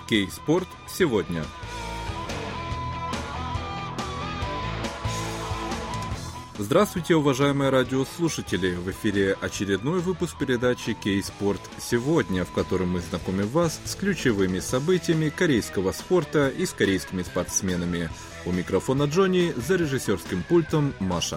Кей-спорт сегодня. Здравствуйте, уважаемые радиослушатели! В эфире очередной выпуск передачи «Кей-спорт сегодня», в котором мы знакомим вас с ключевыми событиями корейского спорта и с корейскими спортсменами. У микрофона Джонни, за режиссерским пультом Маша.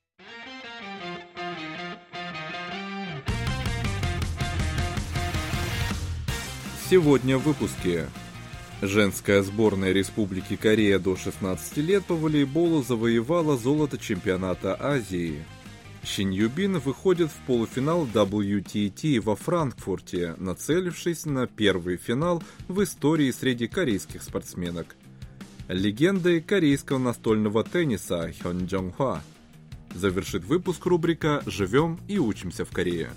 Сегодня в выпуске. Женская сборная Республики Корея до 16 лет по волейболу завоевала золото чемпионата Азии. Шин Юбин выходит в полуфинал WTT во Франкфурте, нацелившись на первый финал в истории среди корейских спортсменок. Легендой корейского настольного тенниса Хён Джонг Хва. Завершит выпуск рубрика «Живем и учимся в Корее».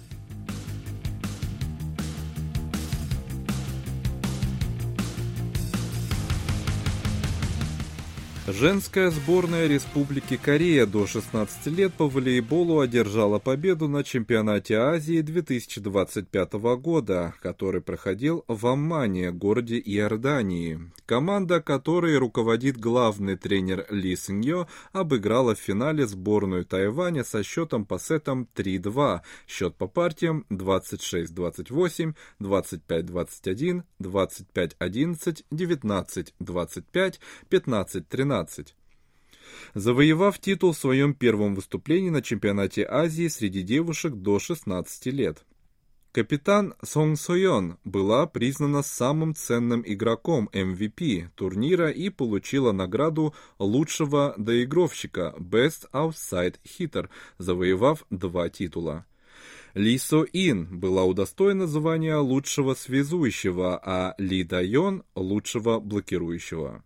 Женская сборная Республики Корея до 16 лет по волейболу одержала победу на чемпионате Азии 2025 года, который проходил в Аммане, городе Иордании. Команда, которой руководит главный тренер Ли Сыньё, обыграла в финале сборную Тайваня со счетом по сетам 3-2, счет по партиям 26-28, 25-21, 25-11, 19-25, 15-13. Завоевав титул в своем первом выступлении на чемпионате Азии среди девушек до 16 лет. Капитан Сон Сойон была признана самым ценным игроком MVP турнира и получила награду лучшего доигровщика Best Outside Hitter, завоевав 2 титула. Ли Со Ин была удостоена звания лучшего связующего, а Ли Дайон – лучшего блокирующего.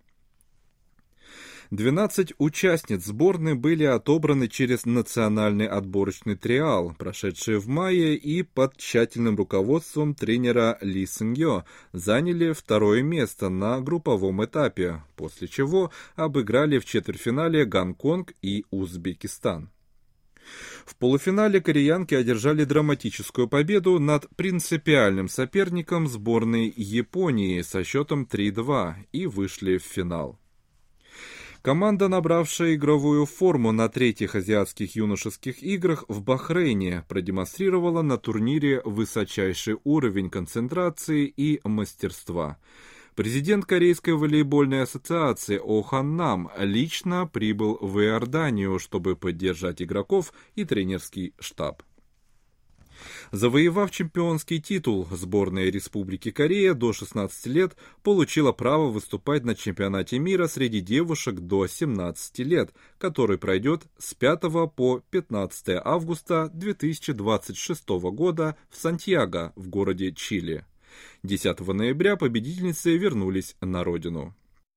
12 участниц сборной были отобраны через национальный отборочный триал, прошедший в мае, и под тщательным руководством тренера Ли Сыньё заняли 2-е место на групповом этапе, после чего обыграли в четвертьфинале Гонконг и Узбекистан. В полуфинале кореянки одержали драматическую победу над принципиальным соперником сборной Японии со счетом 3-2 и вышли в финал. Команда, набравшая игровую форму на 3-х азиатских юношеских играх в Бахрейне, продемонстрировала на турнире высочайший уровень концентрации и мастерства. Президент Корейской волейбольной ассоциации О Хан Нам лично прибыл в Иорданию, чтобы поддержать игроков и тренерский штаб. Завоевав чемпионский титул, сборная Республики Корея до 16 лет получила право выступать на чемпионате мира среди девушек до 17 лет, который пройдет с 5 по 15 августа 2026 года в Сантьяго, в городе Чили. 10 ноября победительницы вернулись на родину.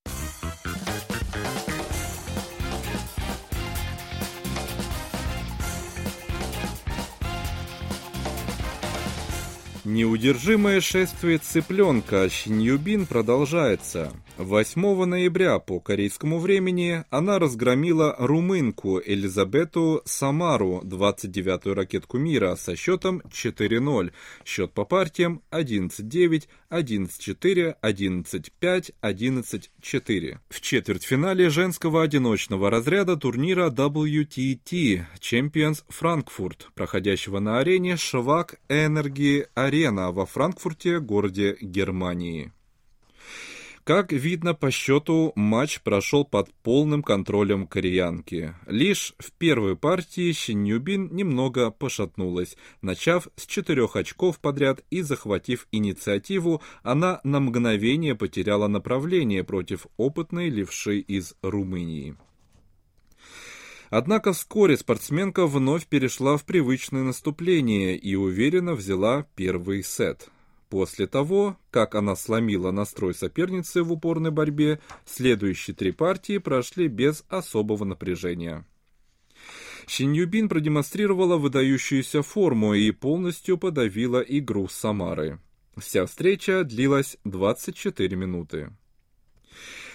Неудержимое шествие цыпленка Шин Юбин продолжается. 8 ноября по корейскому времени она разгромила румынку Элизабету Самару, 29-ю ракетку мира, со счетом 4-0. Счет по партиям 11-9, 11-4, 11-5, 11-4. В четвертьфинале женского одиночного разряда турнира WTT Champions Frankfurt, проходящего на арене Швак Энерги Арена во Франкфурте, городе Германии. Как видно по счету, матч прошел под полным контролем кореянки. Лишь в первой партии Шин Юбин немного пошатнулась. Начав с 4 очков подряд и захватив инициативу, она на мгновение потеряла направление против опытной левши из Румынии. Однако вскоре спортсменка вновь перешла в привычное наступление и уверенно взяла первый сет. После того, как она сломила настрой соперницы в упорной борьбе, следующие 3 партии прошли без особого напряжения. Шин Юбин продемонстрировала выдающуюся форму и полностью подавила игру Самары. Вся встреча длилась 24 минуты.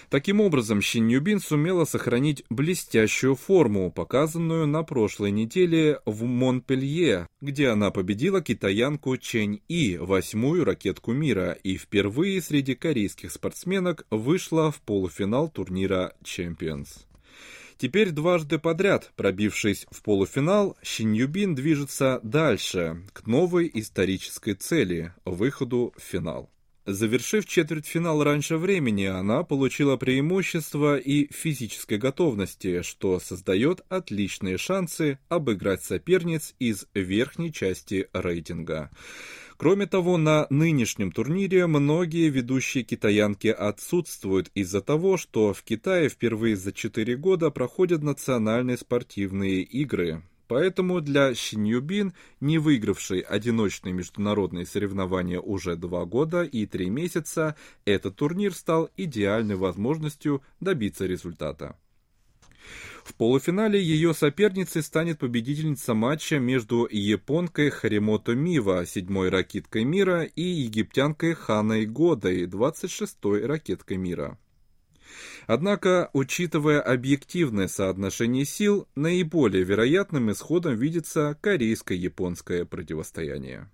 Таким образом, Шин Юбин сумела сохранить блестящую форму, показанную на прошлой неделе в Монпелье, где она победила китаянку Чэнь И, 8-ю ракетку мира, и впервые среди корейских спортсменок вышла в полуфинал турнира Champions. Теперь дважды подряд, пробившись в полуфинал, Шин Юбин движется дальше, к новой исторической цели – выходу в финал. Завершив четвертьфинал раньше времени, она получила преимущество и физической готовности, что создает отличные шансы обыграть соперниц из верхней части рейтинга. Кроме того, на нынешнем турнире многие ведущие китаянки отсутствуют из-за того, что в Китае впервые за 4 года проходят национальные спортивные игры. Поэтому для Шин Юбин, не выигравшей одиночные международные соревнования уже 2 года и 3 месяца, этот турнир стал идеальной возможностью добиться результата. В полуфинале ее соперницей станет победительница матча между японкой Харимото Мива, 7-й ракеткой мира, и египтянкой Ханой Годой, 26-й ракеткой мира. Однако, учитывая объективное соотношение сил, наиболее вероятным исходом видится корейско-японское противостояние.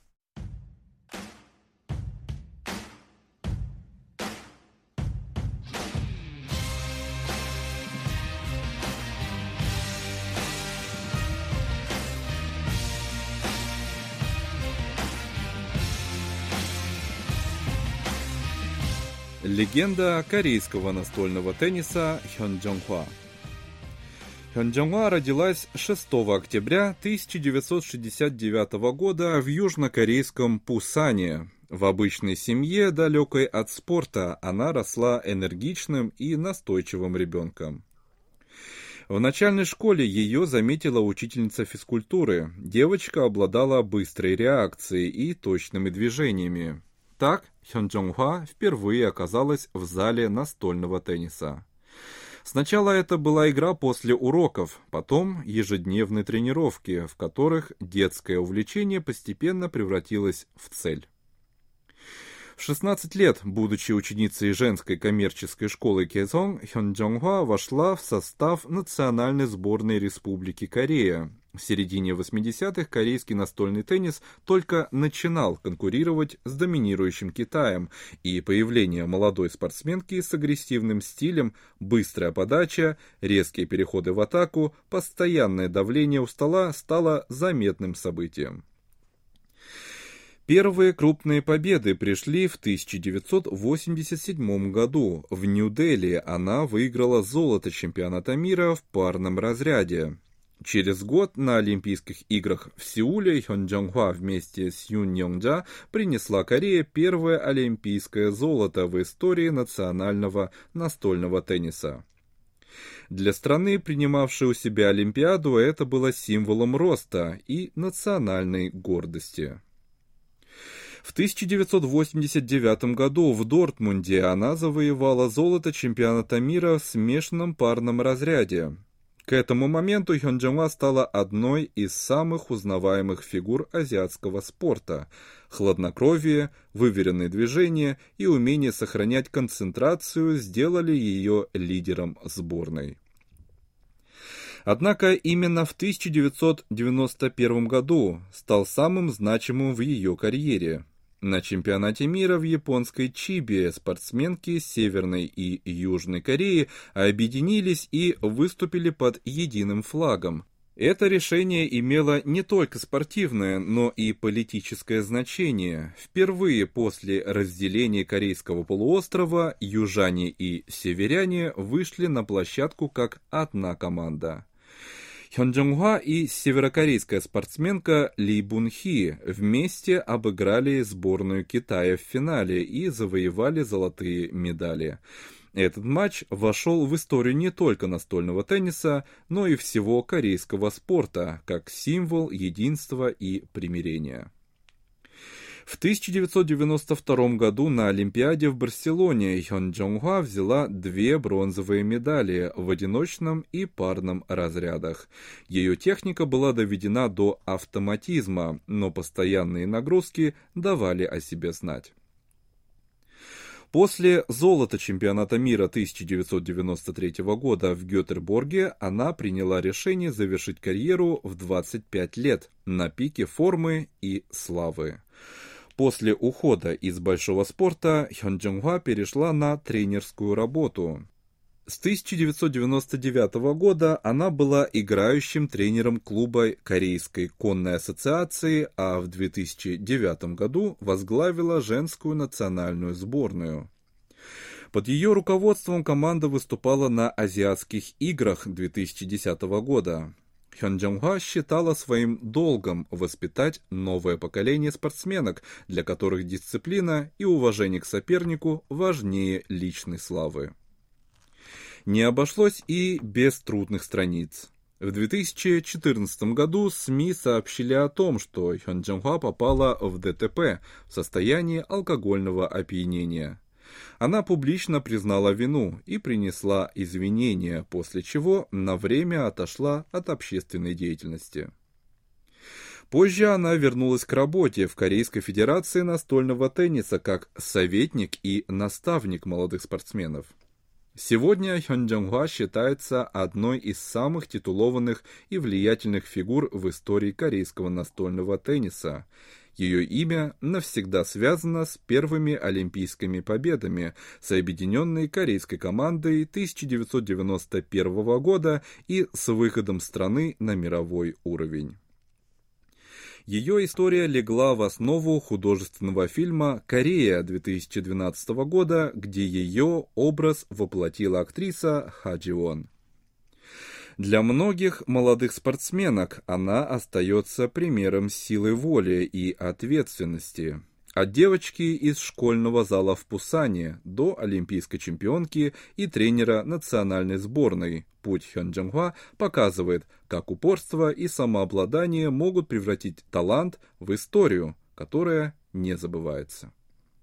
Легенда корейского настольного тенниса Хён Джонхва. Хён Джонхва родилась 6 октября 1969 года в южнокорейском Пусане. В обычной семье, далекой от спорта, она росла энергичным и настойчивым ребенком. В начальной школе ее заметила учительница физкультуры. Девочка обладала быстрой реакцией и точными движениями. Так, Хён Джонхва впервые оказалась в зале настольного тенниса. Сначала это была игра после уроков, потом ежедневные тренировки, в которых детское увлечение постепенно превратилось в цель. В 16 лет, будучи ученицей женской коммерческой школы Кэсон, Хён Джонхва вошла в состав национальной сборной Республики Корея. В середине 80-х корейский настольный теннис только начинал конкурировать с доминирующим Китаем, и появление молодой спортсменки с агрессивным стилем, быстрая подача, резкие переходы в атаку, постоянное давление у стола стало заметным событием. Первые крупные победы пришли в 1987 году. В Нью-Дели она выиграла золото чемпионата мира в парном разряде. Через год на Олимпийских играх в Сеуле Хён Джонхва вместе с Юн Йонг-джа принесла Корее первое олимпийское золото в истории национального настольного тенниса. Для страны, принимавшей у себя Олимпиаду, это было символом роста и национальной гордости. В 1989 году в Дортмунде она завоевала золото чемпионата мира в смешанном парном разряде. К этому моменту Хён Джонхва стала одной из самых узнаваемых фигур азиатского спорта. Хладнокровие, выверенные движения и умение сохранять концентрацию сделали ее лидером сборной. Однако именно в 1991 году стал самым значимым в ее карьере. На чемпионате мира в японской Чибе спортсменки Северной и Южной Кореи объединились и выступили под единым флагом. Это решение имело не только спортивное, но и политическое значение. Впервые после разделения Корейского полуострова южане и северяне вышли на площадку как одна команда. Хён Джонхва и северокорейская спортсменка Ли Бун-хи вместе обыграли сборную Китая в финале и завоевали золотые медали. Этот матч вошел в историю не только настольного тенниса, но и всего корейского спорта, как символ единства и примирения. В 1992 году на Олимпиаде в Барселоне Хён Джонхва взяла 2 бронзовые медали в одиночном и парном разрядах. Ее техника была доведена до автоматизма, но постоянные нагрузки давали о себе знать. После золота чемпионата мира 1993 года в Гётеборге она приняла решение завершить карьеру в 25 лет на пике формы и славы. После ухода из большого спорта Хён Джонг-хва перешла на тренерскую работу. С 1999 года она была играющим тренером клуба Корейской конной ассоциации, а в 2009 году возглавила женскую национальную сборную. Под ее руководством команда выступала на Азиатских играх 2010 года. Хён Джонг-хва считала своим долгом воспитать новое поколение спортсменок, для которых дисциплина и уважение к сопернику важнее личной славы. Не обошлось и без трудных страниц. В 2014 году СМИ сообщили о том, что Хён Джонг-хва попала в ДТП в состоянии алкогольного опьянения. Она публично признала вину и принесла извинения, после чего на время отошла от общественной деятельности. Позже она вернулась к работе в Корейской Федерации настольного тенниса как советник и наставник молодых спортсменов. Сегодня Хён Джонг-хва считается одной из самых титулованных и влиятельных фигур в истории корейского настольного тенниса. Ее имя навсегда связано с первыми олимпийскими победами с объединенной корейской командой 1991 года и с выходом страны на мировой уровень. Ее история легла в основу художественного фильма «Корея» 2012 года, где ее образ воплотила актриса Ха Джи-вон. Для многих молодых спортсменок она остается примером силы воли и ответственности. От девочки из школьного зала в Пусане до олимпийской чемпионки и тренера национальной сборной, путь Хён Джонг-хва показывает, как упорство и самообладание могут превратить талант в историю, которая не забывается.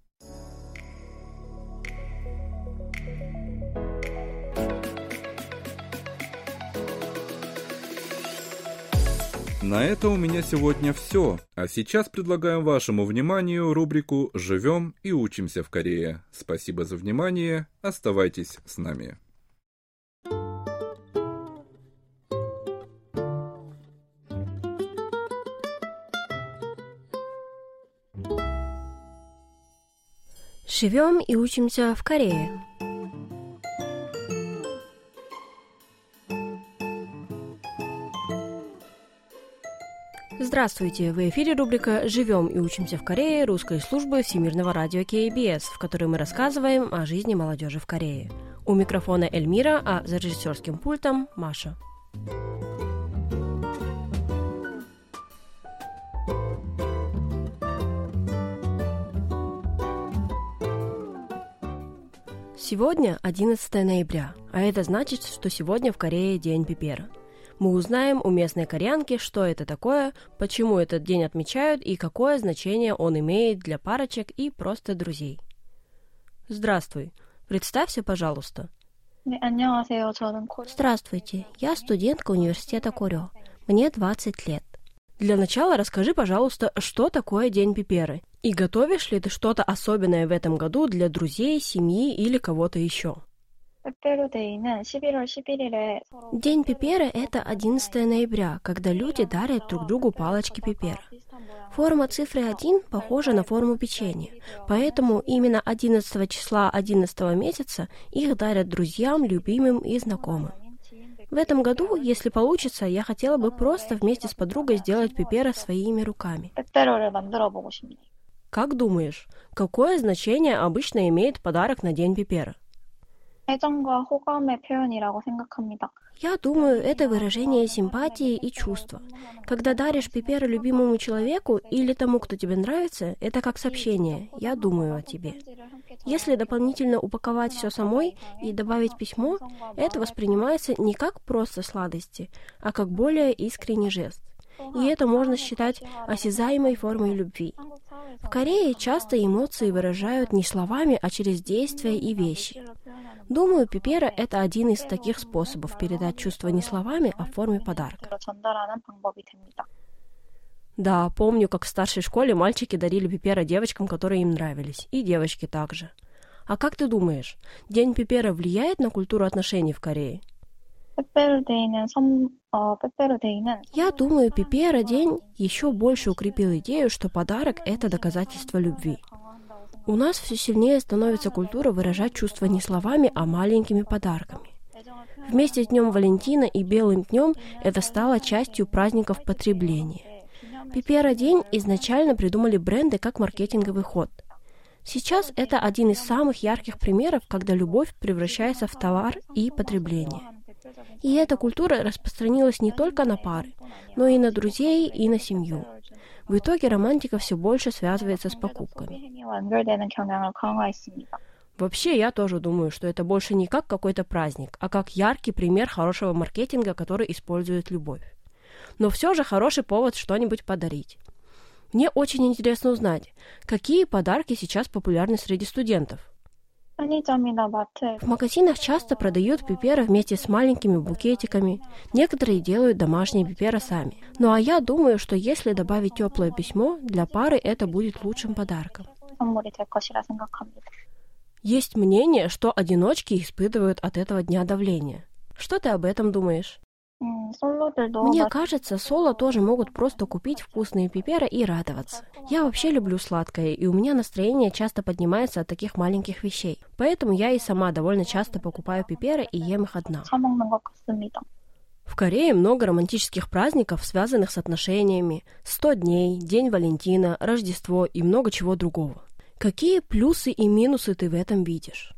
На это у меня сегодня все, а сейчас предлагаем вашему вниманию рубрику «Живем и учимся в Корее». Спасибо за внимание, оставайтесь с нами. Живем и учимся в Корее. Здравствуйте! В эфире рубрика «Живем и учимся в Корее» русской службы Всемирного радио KBS, в которой мы рассказываем о жизни молодежи в Корее. У микрофона Эльмира, а за режиссерским пультом Маша. Сегодня 11 ноября, а это значит, что сегодня в Корее День Пипера. Мы узнаем у местной кореянки, что это такое, почему этот день отмечают и какое значение он имеет для парочек и просто друзей. Здравствуй. Представься, пожалуйста. Здравствуйте. Я студентка университета Корё. Мне 20 лет. Для начала расскажи, пожалуйста, что такое День Пиперы. И готовишь ли ты что-то особенное в этом году для друзей, семьи или кого-то еще? День Пипера – это 11 ноября, когда люди дарят друг другу палочки Пипера. Форма цифры 1 похожа на форму печенья, поэтому именно 11 числа 11 месяца их дарят друзьям, любимым и знакомым. В этом году, если получится, я хотела бы просто вместе с подругой сделать Пипера своими руками. Как думаешь, какое значение обычно имеет подарок на День Пипера? Я думаю, это выражение симпатии и чувства. Когда даришь Пипера любимому человеку или тому, кто тебе нравится, это как сообщение «я думаю о тебе». Если дополнительно упаковать все самой и добавить письмо, это воспринимается не как просто сладости, а как более искренний жест. И это можно считать осязаемой формой любви. В Корее часто эмоции выражают не словами, а через действия и вещи. Думаю, Пипера – это один из таких способов передать чувства не словами, а в форме подарка. Да, помню, как в старшей школе мальчики дарили Пипера девочкам, которые им нравились, и девочки также. А как ты думаешь, День Пипера влияет на культуру отношений в Корее? Я думаю, Пипера день еще больше укрепил идею, что подарок – это доказательство любви. У нас все сильнее становится культура выражать чувства не словами, а маленькими подарками. Вместе с Днем Валентина и Белым днем это стало частью праздников потребления. Пипера день изначально придумали бренды как маркетинговый ход. Сейчас это один из самых ярких примеров, когда любовь превращается в товар и потребление. И эта культура распространилась не только на пары, но и на друзей, и на семью. В итоге романтика все больше связывается с покупками. Вообще, я тоже думаю, что это больше не как какой-то праздник, а как яркий пример хорошего маркетинга, который использует любовь. Но все же хороший повод что-нибудь подарить. Мне очень интересно узнать, какие подарки сейчас популярны среди студентов. В магазинах часто продают пипера вместе с маленькими букетиками. Некоторые делают домашние пипера сами. Ну а я думаю, что если добавить теплое письмо, для пары это будет лучшим подарком. Есть мнение, что одиночки испытывают от этого дня давление. Что ты об этом думаешь? Мне кажется, соло тоже могут просто купить вкусные пипера и радоваться. Я вообще люблю сладкое, и у меня настроение часто поднимается от таких маленьких вещей. Поэтому я и сама довольно часто покупаю пипера и ем их одна. В Корее много романтических праздников, связанных с отношениями. 100 дней, День Валентина, Рождество и много чего другого. Какие плюсы и минусы ты в этом видишь?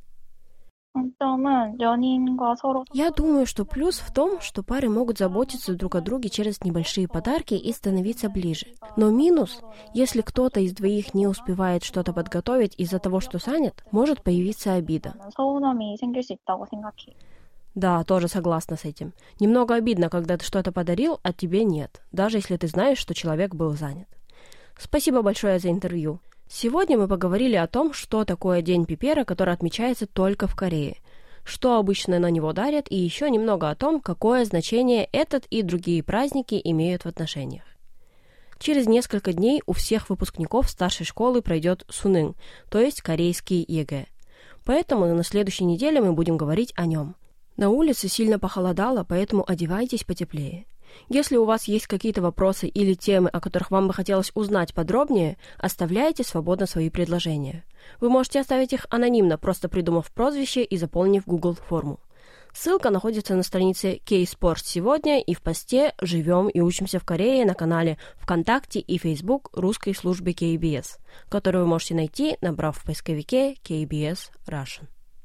Я думаю, что плюс в том, что пары могут заботиться друг о друге через небольшие подарки и становиться ближе. Но минус, если кто-то из двоих не успевает что-то подготовить из-за того, что занят, может появиться обида. Да, тоже согласна с этим. Немного обидно, когда ты что-то подарил, а тебе нет, даже если ты знаешь, что человек был занят. Спасибо большое за интервью. Сегодня мы поговорили о том, что такое День Пипера, который отмечается только в Корее, что обычно на него дарят, и еще немного о том, какое значение этот и другие праздники имеют в отношениях. Через несколько дней у всех выпускников старшей школы пройдет Сунын, то есть корейский ЕГЭ. Поэтому на следующей неделе мы будем говорить о нем. На улице сильно похолодало, поэтому одевайтесь потеплее. Если у вас есть какие-то вопросы или темы, о которых вам бы хотелось узнать подробнее, оставляйте свободно свои предложения. Вы можете оставить их анонимно, просто придумав прозвище и заполнив Google форму. Ссылка находится на странице K-Sport сегодня и в посте «Живем и учимся в Корее» на канале ВКонтакте и Facebook русской службы KBS, который вы можете найти, набрав в поисковике KBS Russian.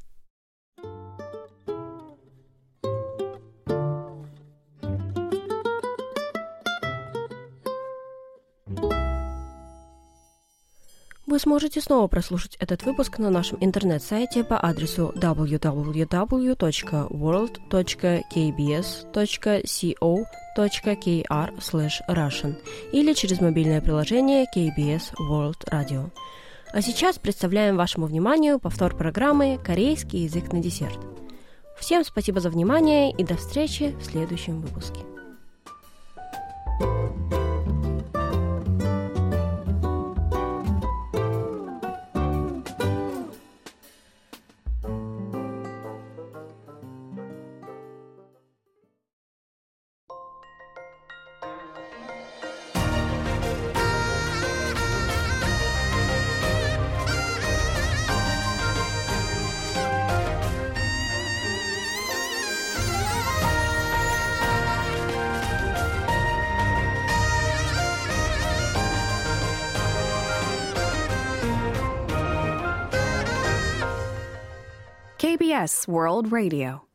Вы сможете снова прослушать этот выпуск на нашем интернет-сайте по адресу www.world.kbs.co.kr/russian или через мобильное приложение KBS World Radio. А сейчас представляем вашему вниманию повтор программы «Корейский язык на десерт». Всем спасибо за внимание и до встречи в следующем выпуске. KBS World Radio.